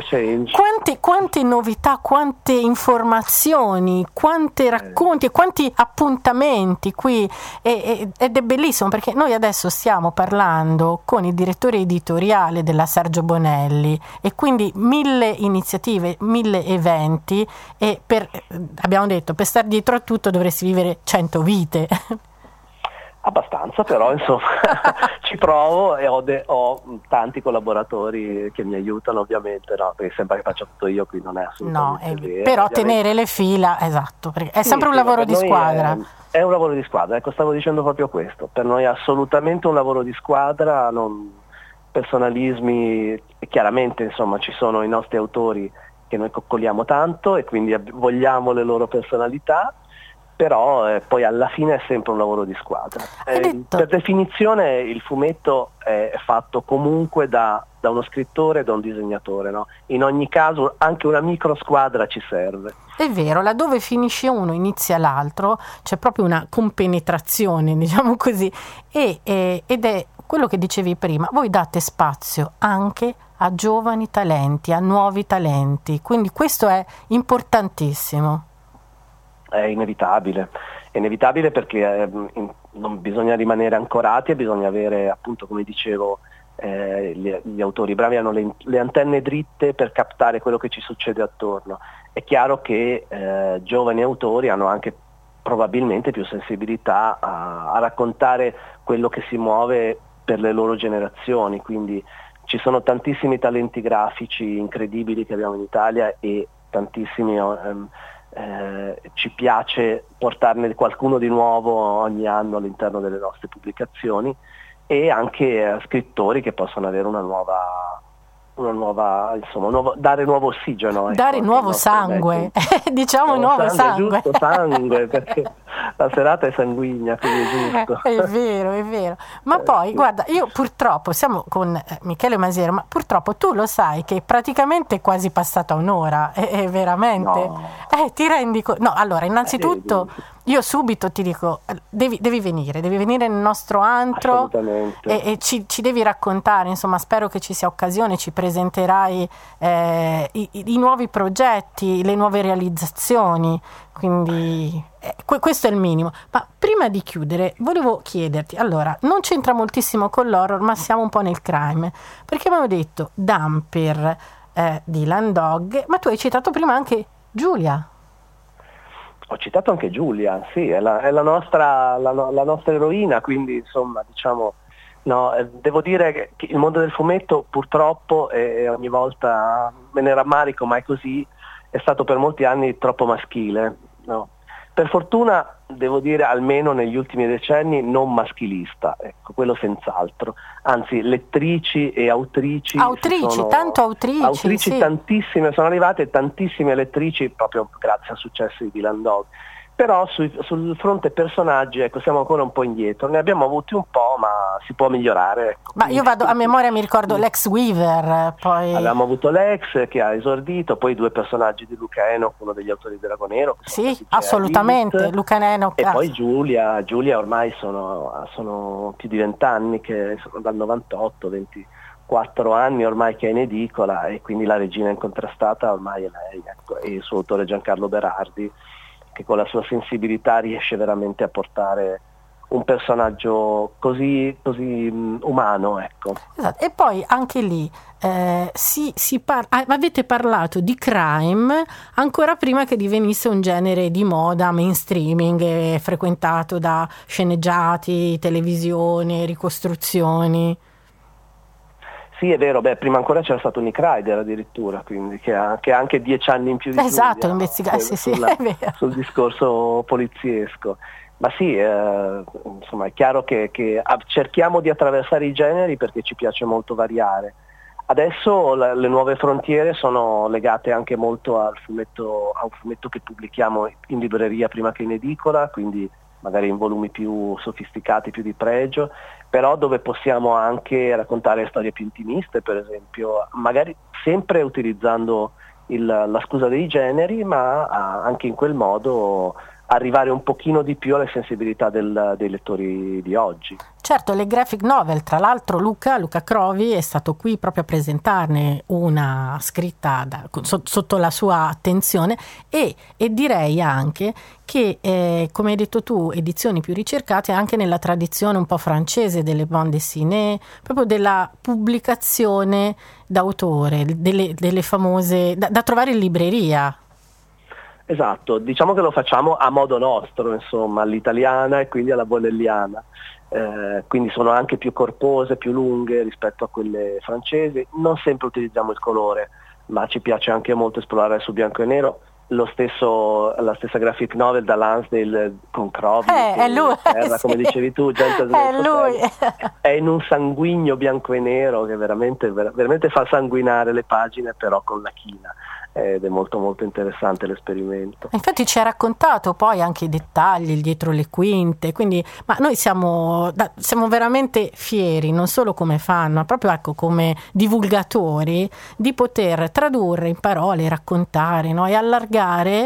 quante novità, quante informazioni, quanti racconti e quanti appuntamenti qui, ed è bellissimo perché noi adesso stiamo parlando con il direttore editoriale della Sergio Bonelli, e quindi 1000 iniziative, 1000 eventi, e abbiamo detto, per stare dietro a tutto dovresti vivere 100 vite. Abbastanza, però insomma ci provo e ho tanti collaboratori che mi aiutano, ovviamente, no? Perché sembra che faccia tutto io, qui non è assolutamente vero, però ovviamente. Tenere le fila, esatto, perché è sempre un lavoro di squadra. È un lavoro di squadra, ecco, stavo dicendo proprio questo, per noi è assolutamente un lavoro di squadra, non personalismi. Chiaramente insomma ci sono i nostri autori che noi coccoliamo tanto e quindi vogliamo le loro personalità, però poi alla fine è sempre un lavoro di squadra. Per definizione il fumetto è fatto comunque da uno scrittore e da un disegnatore, no? In ogni caso anche una micro squadra ci serve. È vero, laddove finisce uno inizia l'altro, c'è proprio una compenetrazione, diciamo così, ed è quello che dicevi prima, voi date spazio anche a giovani talenti, a nuovi talenti, quindi questo è importantissimo. È inevitabile perché non bisogna rimanere ancorati e bisogna avere, appunto, come dicevo, gli autori bravi hanno le antenne dritte per captare quello che ci succede attorno. È chiaro che giovani autori hanno anche probabilmente più sensibilità a raccontare quello che si muove per le loro generazioni, quindi ci sono tantissimi talenti grafici incredibili che abbiamo in Italia e tantissimi ci piace portarne qualcuno di nuovo ogni anno all'interno delle nostre pubblicazioni, e anche scrittori che possono avere una nuova insomma, dare nuovo ossigeno, dare nuovo sangue, diciamo nuovo sangue. Giusto, sangue, perché la serata è sanguigna, quindi è giusto. È vero. Ma poi, guarda, io purtroppo, siamo con Michele Masiero, ma purtroppo tu lo sai che praticamente è quasi passata un'ora, è veramente... No. Ti rendi conto? No, allora, innanzitutto... Io subito ti dico, devi venire nel nostro antro e ci devi raccontare, insomma, spero che ci sia occasione, ci presenterai i nuovi progetti, le nuove realizzazioni, quindi questo è il minimo. Ma prima di chiudere volevo chiederti, allora, non c'entra moltissimo con l'horror, ma siamo un po' nel crime, perché abbiamo detto Damper, Dylan Dog, ma tu hai citato prima anche Giulia. Ho citato anche Giulia, sì, è la nostra eroina, quindi insomma, diciamo, no, devo dire che il mondo del fumetto purtroppo, e ogni volta me ne rammarico, ma è così, è stato per molti anni troppo maschile, no? Per fortuna, devo dire, almeno negli ultimi decenni non maschilista, ecco, quello senz'altro. Anzi, lettrici e autrici. Tanto autrici, sì. Tantissime sono arrivate, tantissime lettrici proprio grazie al successo di Dylan Dog. Però sul fronte personaggi, ecco, siamo ancora un po' indietro, ne abbiamo avuti un po', ma si può migliorare. Ecco. Ma io vado a memoria, mi ricordo Lex Weaver, poi... Abbiamo avuto Lex che ha esordito, poi 2 personaggi di Luca Enoch, uno degli autori di Dragonero. Sì, assolutamente, Luca Enoch. E poi Giulia ormai sono più di 20 anni, che sono dal 98, 24 anni ormai che è in edicola, e quindi la regina incontrastata ormai è lei, ecco, e il suo autore Giancarlo Berardi, che con la sua sensibilità riesce veramente a portare un personaggio così umano, ecco. Esatto. E poi anche lì avete parlato di crime ancora prima che divenisse un genere di moda mainstreaming, frequentato da sceneggiati, televisione, ricostruzioni. Sì, è vero, prima ancora c'era stato Nick Ryder addirittura, quindi che ha anche 10 anni in più di esatto, Giulia, investigare, sì, è vero. Sul discorso poliziesco. Ma sì, insomma, è chiaro che cerchiamo di attraversare i generi perché ci piace molto variare. Adesso le nuove frontiere sono legate anche molto a un fumetto che pubblichiamo in libreria prima che in edicola, quindi magari in volumi più sofisticati, più di pregio, però dove possiamo anche raccontare storie più intimiste, per esempio, magari sempre utilizzando la scusa dei generi, ma anche in quel modo arrivare un pochino di più alle sensibilità dei lettori di oggi. Certo, le graphic novel, tra l'altro Luca Crovi è stato qui proprio a presentarne una scritta sotto la sua attenzione e direi anche che, come hai detto tu, edizioni più ricercate anche nella tradizione un po' francese delle bande dessinée, proprio della pubblicazione d'autore, delle famose, da trovare in libreria. Esatto, diciamo che lo facciamo a modo nostro, insomma, all'italiana e quindi alla bonelliana. Quindi sono anche più corpose, più lunghe rispetto a quelle francesi. Non sempre utilizziamo il colore, ma ci piace anche molto esplorare su bianco e nero. La stessa graphic novel da Lansdale con Crovi, è lui, come dicevi tu, è in un sanguigno bianco e nero che veramente fa sanguinare le pagine, però con la china. Ed è molto molto interessante l'esperimento. Infatti ci ha raccontato poi anche i dettagli dietro le quinte, quindi, ma noi siamo veramente fieri, non solo come fan, ma proprio come divulgatori, di poter tradurre in parole, raccontare, no? E allargare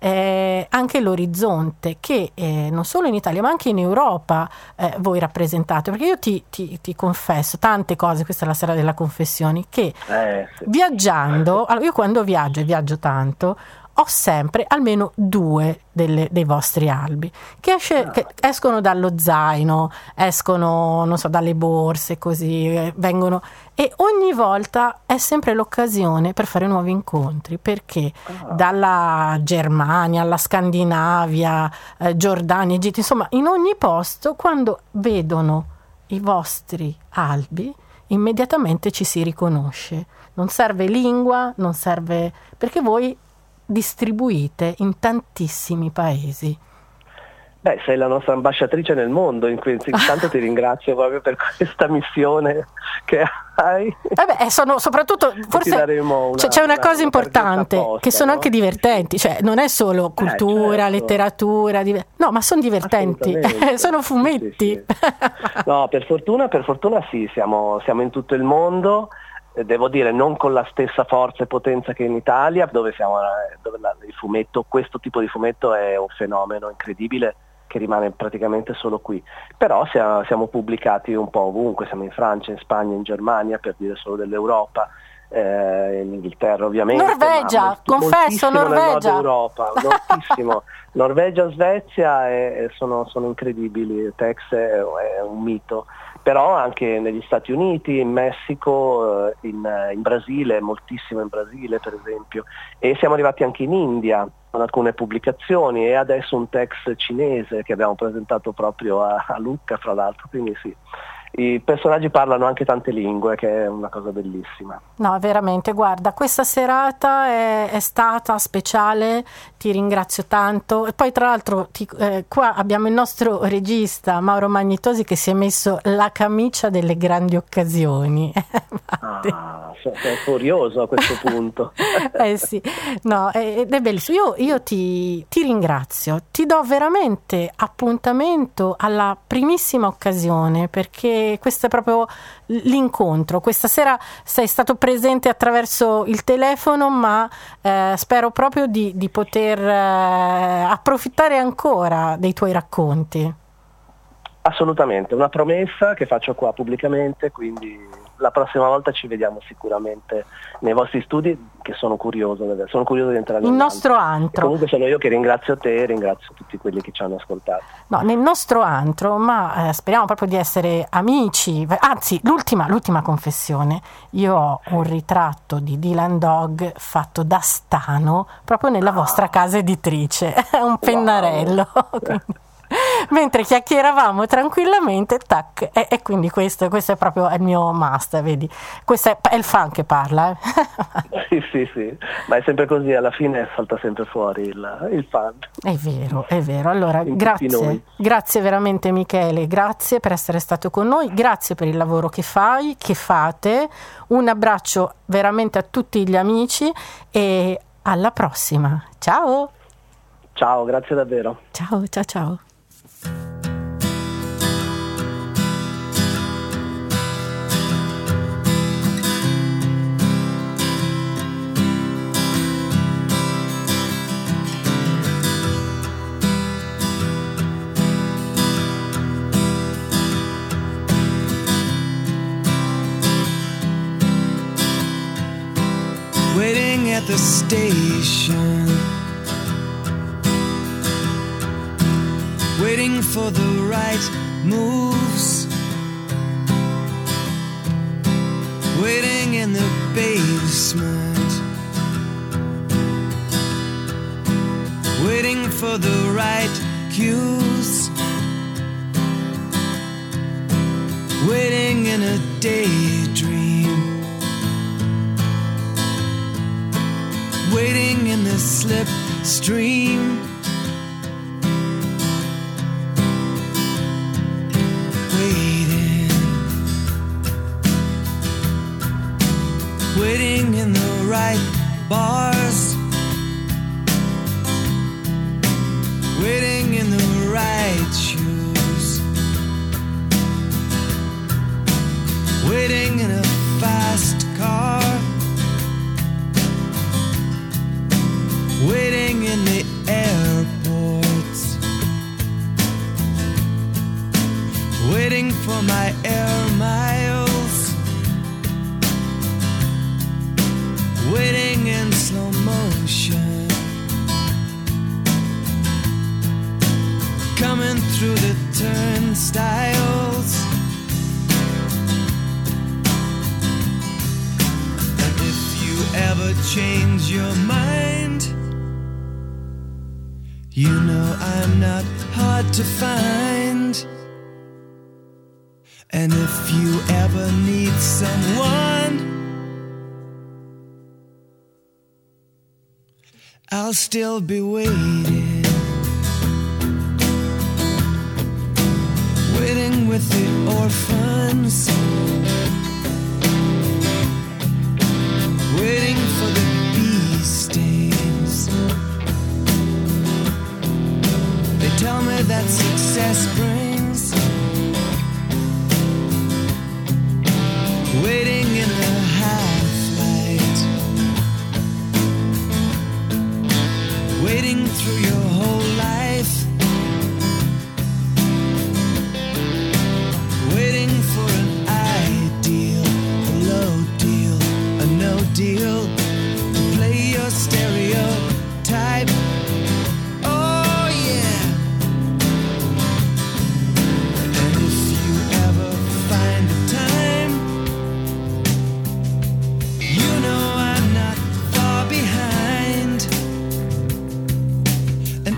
anche l'orizzonte che non solo in Italia ma anche in Europa voi rappresentate, perché io ti confesso tante cose, questa è la sera della confessioni, che sì. Viaggiando, allora io quando viaggio tanto, ho sempre almeno 2 dei vostri albi che escono dallo zaino, escono, non so, dalle borse, così vengono, e ogni volta è sempre l'occasione per fare nuovi incontri, perché dalla Germania alla Scandinavia, Giordania, Egitto, insomma in ogni posto quando vedono i vostri albi immediatamente ci si riconosce. Non serve lingua, non serve, perché voi distribuite in tantissimi paesi. Sei la nostra ambasciatrice nel mondo, intanto ti ringrazio proprio per questa missione che hai. Sono soprattutto, forse c'è una cosa importante, apposta, che sono anche divertenti, cioè non è solo cultura, certo, letteratura, no, ma sono divertenti, sono fumetti. Sì. No, per fortuna sì, siamo in tutto il mondo. Devo dire non con la stessa forza e potenza che in Italia, dove il fumetto, questo tipo di fumetto è un fenomeno incredibile che rimane praticamente solo qui, però siamo pubblicati un po' ovunque, siamo in Francia, in Spagna, in Germania, per dire solo dell'Europa, in Inghilterra ovviamente, Norvegia, confesso, Norvegia, Europa, moltissimo. Norvegia, Svezia sono incredibili, Tex è un mito. Però anche negli Stati Uniti, in Messico, in Brasile, moltissimo in Brasile per esempio, e siamo arrivati anche in India con alcune pubblicazioni, e adesso un text cinese che abbiamo presentato proprio a Lucca, fra l'altro, quindi sì. i personaggi parlano anche tante lingue, che è una cosa bellissima. No, veramente, guarda, questa serata è stata speciale, ti ringrazio tanto. E poi tra l'altro qua abbiamo il nostro regista Mauro Magnetosi che si è messo la camicia delle grandi occasioni. Sono furioso a questo punto. Sì, no, ed è bellissimo. Io ti ringrazio, ti do veramente appuntamento alla primissima occasione, perché questo è proprio l'incontro. Questa sera sei stato presente attraverso il telefono, ma spero proprio di poter approfittare ancora dei tuoi racconti. Assolutamente, una promessa che faccio qua pubblicamente, quindi la prossima volta ci vediamo sicuramente nei vostri studi, che sono curioso di entrare nel nostro antro. E comunque sono io che ringrazio te e ringrazio tutti quelli che ci hanno ascoltato. No, nel nostro antro, ma speriamo proprio di essere amici. Anzi, l'ultima confessione, io ho un ritratto di Dylan Dog fatto da Stano proprio nella vostra casa editrice, è un pennarello. Mentre chiacchieravamo tranquillamente, tac, e quindi questo è proprio il mio must, vedi? Questo è il fan che parla. Sì, ma è sempre così, alla fine salta sempre fuori il fan. È vero. Allora, grazie veramente Michele, grazie per essere stato con noi, grazie per il lavoro che fate, un abbraccio veramente a tutti gli amici e alla prossima. Ciao, grazie davvero. Ciao. Waiting at the station, waiting for the right moves, waiting in the basement, waiting for the right cues, waiting in a daydream, waiting in the slipstream, waiting in the right bars, waiting in the right shoes, waiting in a fast car, waiting in the airports, waiting for my air miles, waiting in slow motion, coming through the turnstiles. And if you ever change your mind, you know I'm not hard to find. And if you ever need someone, I'll still be waiting, waiting with the orphans, waiting for the bee stings. They tell me that success brings, waiting in the half-light, waiting through your whole life, waiting for an ideal, a low deal, a no deal, to play your stereotype. Oh yeah. And if you ever find the time, you know I'm not far behind. And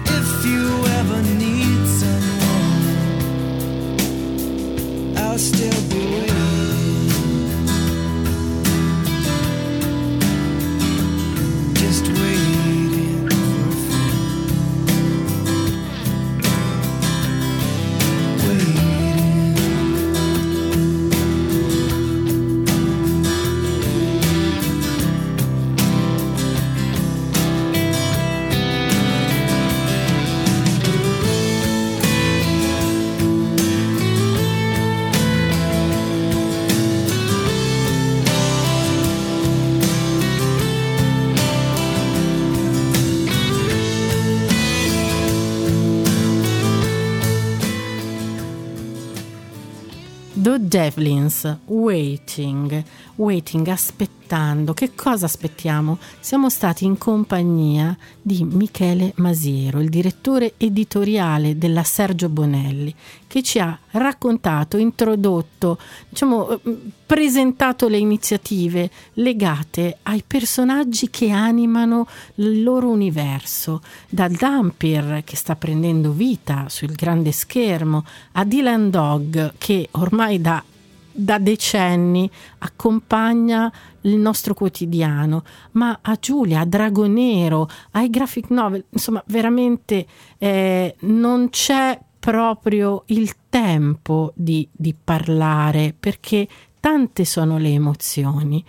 The Devlins, Waiting, aspettando. Che cosa aspettiamo? Siamo stati in compagnia di Michele Masiero, il direttore editoriale della Sergio Bonelli, che ci ha raccontato, introdotto, presentato le iniziative legate ai personaggi che animano il loro universo, da Dhampir, che sta prendendo vita sul grande schermo, a Dylan Dog, che ormai da decenni accompagna il nostro quotidiano, ma a Giulia, a Dragonero, ai graphic novel, insomma veramente non c'è proprio il tempo di parlare, perché tante sono le emozioni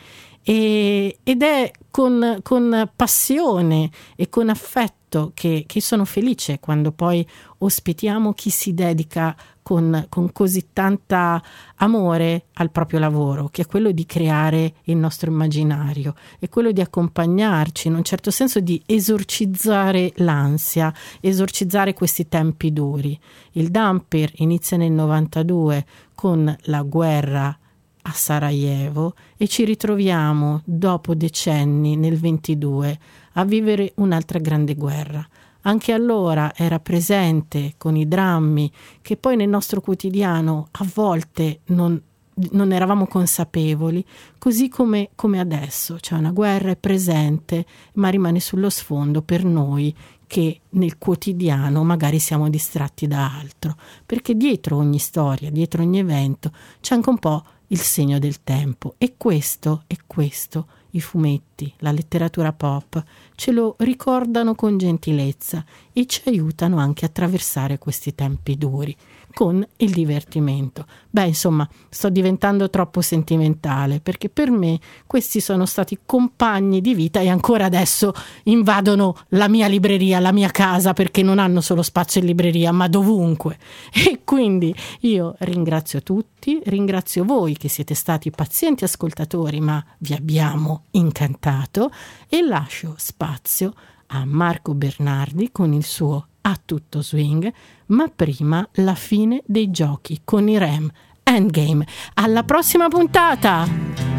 ed è con passione e con affetto che sono felice quando poi ospitiamo chi si dedica con così tanta amore al proprio lavoro, che è quello di creare il nostro immaginario, è quello di accompagnarci, in un certo senso di esorcizzare l'ansia, esorcizzare questi tempi duri. Il Dhampir inizia nel 92 con la guerra a Sarajevo e ci ritroviamo dopo decenni nel 22 a vivere un'altra grande guerra. Anche allora era presente con i drammi che poi nel nostro quotidiano a volte non eravamo consapevoli, così come adesso. C'è una guerra, è presente, ma rimane sullo sfondo per noi che nel quotidiano magari siamo distratti da altro, perché dietro ogni storia, dietro ogni evento c'è anche un po' il segno del tempo, e questo i fumetti, la letteratura pop ce lo ricordano con gentilezza e ci aiutano anche a attraversare questi tempi duri con il divertimento. Insomma, sto diventando troppo sentimentale, perché per me questi sono stati compagni di vita e ancora adesso invadono la mia libreria, la mia casa, perché non hanno solo spazio in libreria, ma dovunque. E quindi io ringrazio tutti, ringrazio voi che siete stati pazienti ascoltatori, ma vi abbiamo incantato, e lascio spazio a Marco Bernardi con il suo A Tutto Swing, ma prima la fine dei giochi con i Rem. Endgame. Alla prossima puntata!